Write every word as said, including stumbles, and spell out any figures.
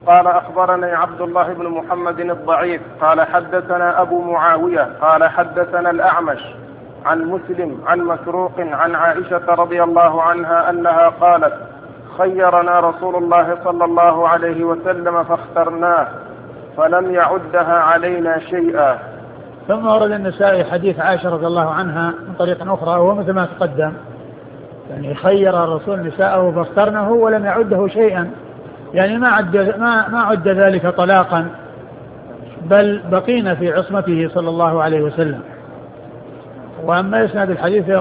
قال أخبرني عبد الله بن محمد الضعيف قال حدثنا أبو معاوية قال حدثنا الأعمش عن مسلم عن مسروق عن عائشة رضي الله عنها أنها قالت خيرنا رسول الله صلى الله عليه وسلم فاخترناه فلم يعدها علينا شيئا. ثم ورد النسائي حديث عائشة رضي الله عنها من طريق أخرى وهو مثل ما تقدم، يعني خير الرسول نساءه فاخترنه ولم يعده شيئا، يعني ما عد, ما, ما عد ذلك طلاقا، بل بقينا في عصمته صلى الله عليه وسلم. وأما إسناد الحديث